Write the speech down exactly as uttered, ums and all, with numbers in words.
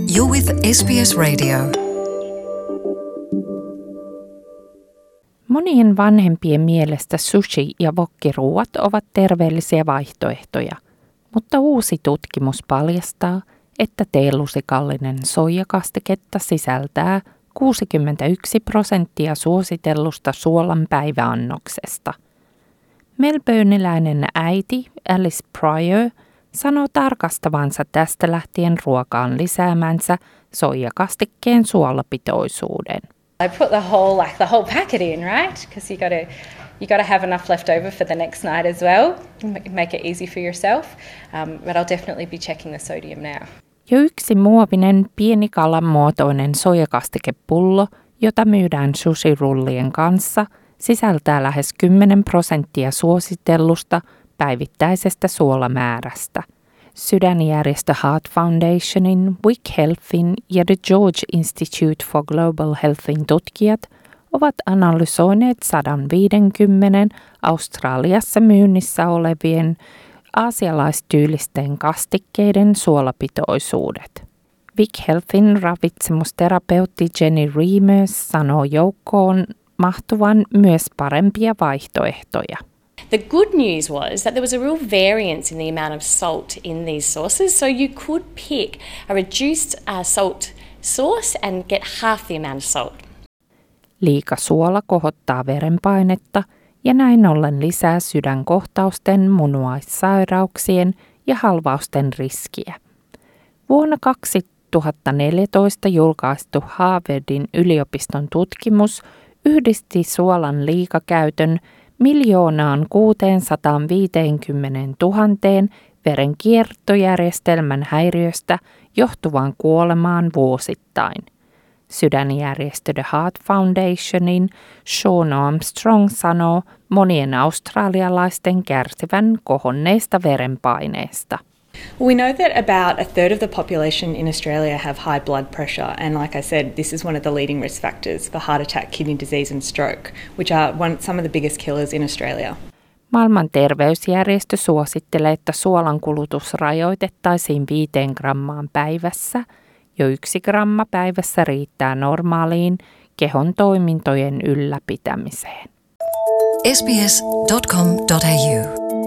You're with S B S Radio. Monien vanhempien mielestä sushi ja wokkiruuat ovat terveellisiä vaihtoehtoja, mutta uusi tutkimus paljastaa, että teelusikallinen soijakastiketta sisältää kuusikymmentäyksi prosenttia suositellusta suolan päiväannoksesta. Melbournelainen äiti Alice Pryor sanoo tarkastavansa tästä lähtien ruokaan lisäämänsä soijakastikkeen suolapitoisuuden. I put the whole like the whole packet in, right? Because you got to you got to have enough left over for the next night as well. Make it easy for yourself. Um, but I'll definitely be checking the sodium now. Jo yksi muovinen pieni kalan muotoinen soijakastikepullo, jota myydään sushi-rullien kanssa, sisältää lähes kymmenen prosenttia suositellusta päivittäisestä suolamäärästä. Sydänjärjestö Heart Foundationin, Wick Healthin ja The George Institute for Global Healthin tutkijat ovat analysoineet sata viisikymmentä Australiassa myynnissä olevien aasialaistyylisten kastikkeiden suolapitoisuudet. Wick Healthin ravitsemusterapeutti Jenny Reimers sanoo joukkoon mahtuvan myös parempia vaihtoehtoja. The good news was that there was a real variance in the amount of salt in these sauces, so you could pick a reduced uh, salt sauce and get half the amount of salt. Liika suola kohottaa verenpainetta ja näin ollen lisää sydänkohtausten, munuaissairauksien ja halvausten riskiä. Vuonna kaksituhattaneljätoista julkaistu Harvardin yliopiston tutkimus yhdisti suolan liikakäytön miljoonaan kuuteensataanviiteenkymmeneentuhanteen verenkiertojärjestelmän häiriöstä johtuvaan kuolemaan vuosittain. Sydänjärjestö The Heart Foundationin Sean Armstrong sanoo monien australialaisten kärsivän kohonneesta verenpaineesta. Well, we know that about a third of the population in Australia have high blood pressure, and like I said, this is one of the leading risk factors for heart attack, kidney disease and stroke, which are one, some of the biggest killers in Australia. Maailman terveysjärjestö suosittelee, että suolan kulutus rajoitettaisiin viiteen grammaan päivässä. Jo yksi gramma päivässä riittää normaaliin kehon toimintojen ylläpitämiseen. S B S dot com dot A U